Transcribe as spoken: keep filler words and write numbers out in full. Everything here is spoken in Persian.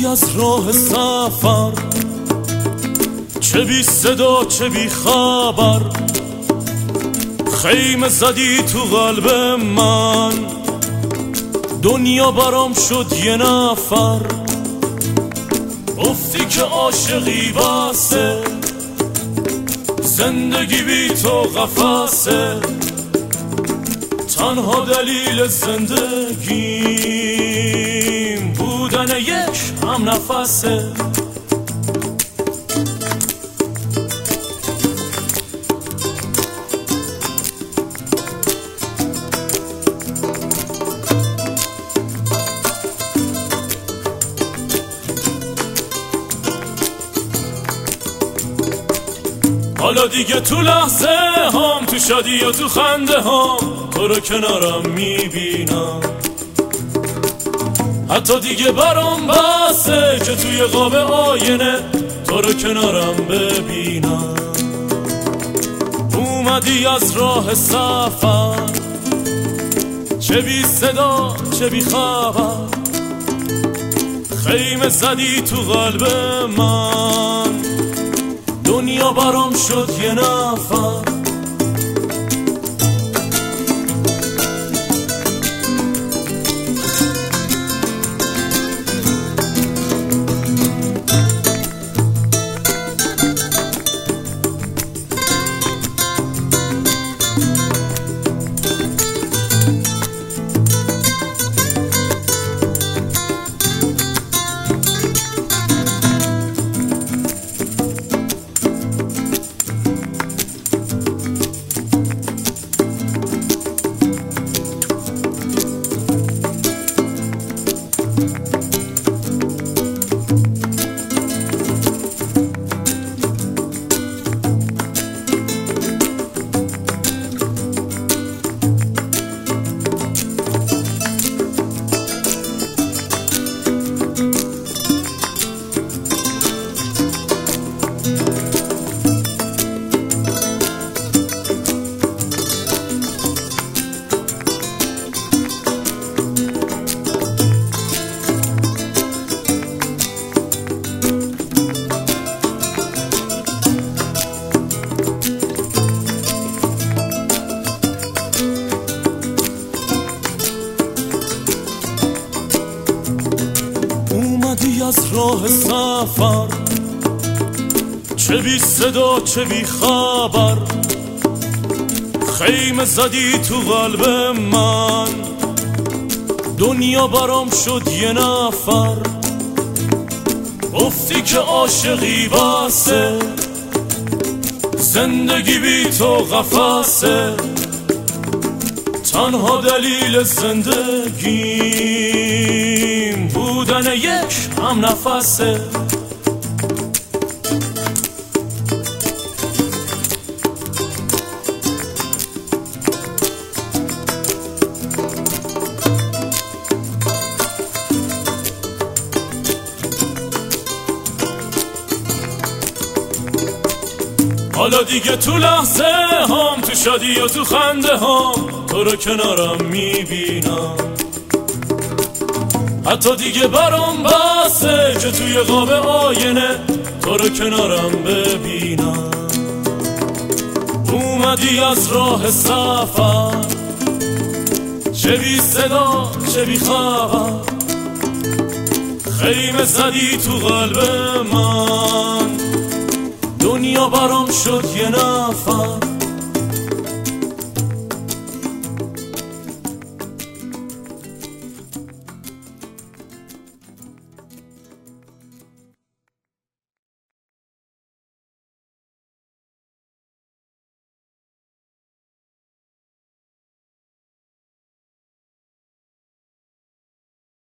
از راه سفر، چه بی صدا چه بی خبر، خیمه زدی تو قلب من، دنیا برام شد یه نفر. گفتی که عاشقی بسه، زندگی بی تو قفسه، تنها دلیل زندگیم بودن یک هم نفسه. حالا دیگه تو لحظه هم، تو شادی و تو خنده هم، تو رو کنارم میبینم. حتی دیگه برام بسه که توی قاب آینه تو رو کنارم ببینم. اومدی از راه سفر، چه بی صدا چه بی خبر، خیمه زدی تو قلب من، دنیا برام شد یه نفر. از راه سفر، چه بی صدا چه بی خبر، خیمه زدی تو قلب من، دنیا برام شد یه نفر. گفتی که عاشقی بسه، زندگی بی تو قفسه، تنها دلیل زندگیم بودن یک هم نفسه. حالا دیگه تو لحظه هم، تو شادی و تو خنده هم، تو رو کنارم میبینم. حتی دیگه برام بسه که توی قاب آینه تو رو کنارم ببینم. اومدی از راه سفر، چه بی صدا چه بی خبر، خیمه زدی تو قلب من، دنیا برام شد یه نفر.